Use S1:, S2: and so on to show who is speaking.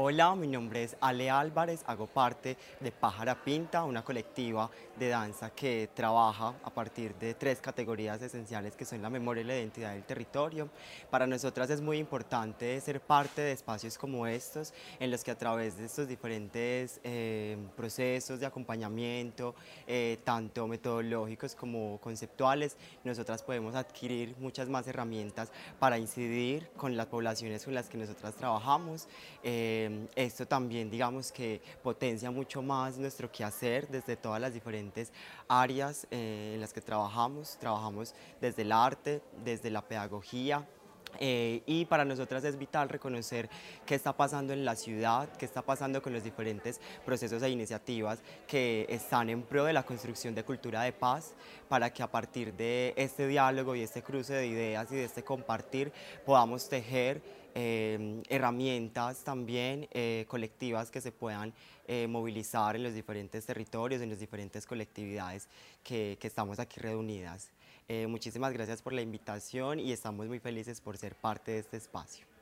S1: Hola, mi nombre es Ale Álvarez, hago parte de Pájara Pinta, una colectiva de danza que trabaja a partir de tres categorías esenciales que son la memoria y la identidad del territorio. Para nosotras es muy importante ser parte de espacios como estos, en los que a través de estos diferentes procesos de acompañamiento, tanto metodológicos como conceptuales, nosotras podemos adquirir muchas más herramientas para incidir con las poblaciones con las que nosotras trabajamos. Esto también, digamos que potencia mucho más nuestro quehacer desde todas las diferentes áreas en las que trabajamos. Trabajamos desde el arte, desde la pedagogía, y para nosotras es vital reconocer qué está pasando en la ciudad, qué está pasando con los diferentes procesos e iniciativas que están en pro de la construcción de cultura de paz, para que a partir de este diálogo y este cruce de ideas y de este compartir podamos tejer herramientas también colectivas que se puedan movilizar en los diferentes territorios, en las diferentes colectividades que estamos aquí reunidas. Muchísimas gracias por la invitación y estamos muy felices por ser parte de este espacio.